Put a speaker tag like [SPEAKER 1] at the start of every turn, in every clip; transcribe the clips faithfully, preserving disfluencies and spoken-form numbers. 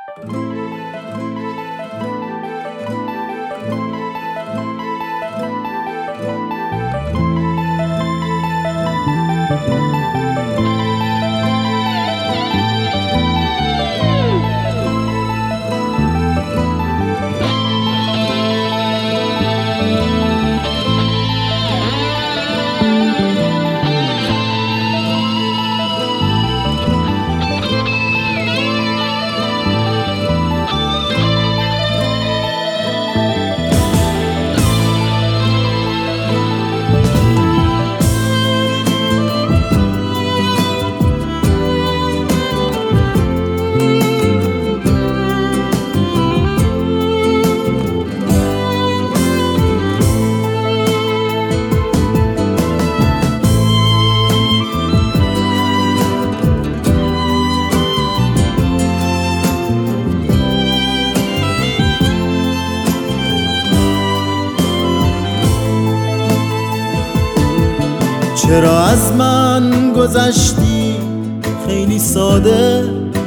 [SPEAKER 1] چرا از من گذشتی خیلی ساده،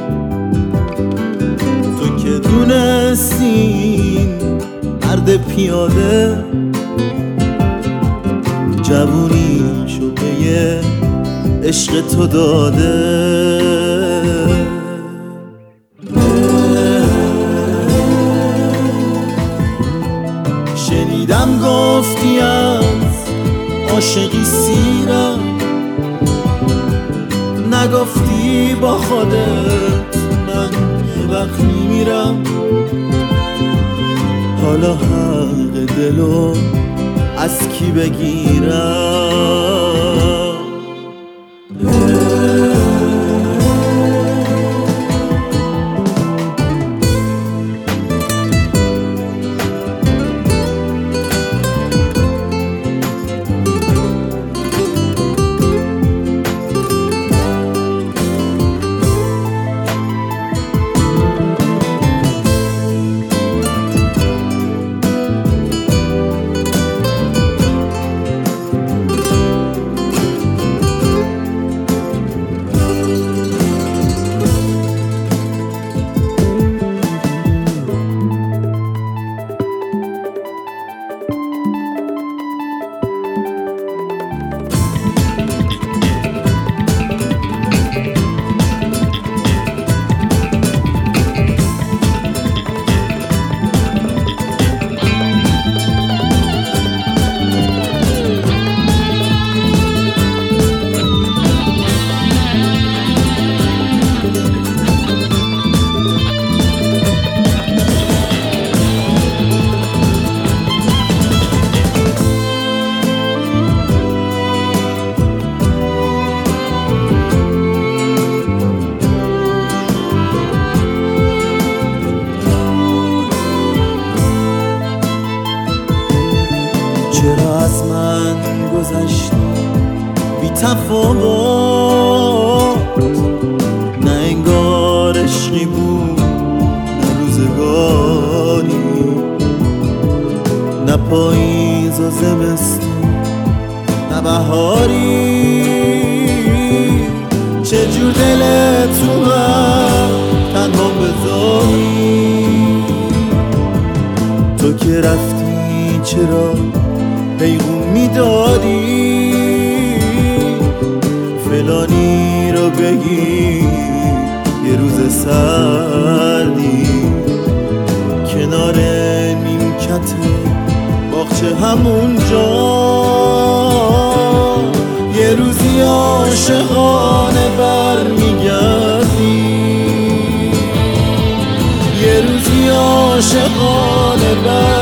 [SPEAKER 1] تو که دونستی مرد پیاده جوونیشو به یه عشق تو داده. شنیدم گفتی از عاشقی سیرم، نگفتی با خودت من یه وقت میمیرم. حالا حق دلو از کی بگیرم؟ چرا از من گذشتی بی تفاوت، نه انگار عشقی بود نه روزگاری، نه پاییز و زمستون نه بهاری. چجور دلت تو من تنها بذاری؟ تو که رفتی چرا پیغون میدادی؟ فلانی رو بگی یه روز سردی کنار نیمکت باغچه همونجا یه روزی عاشقانه برمیگردی، یه روزی عاشقانه برمیگردی.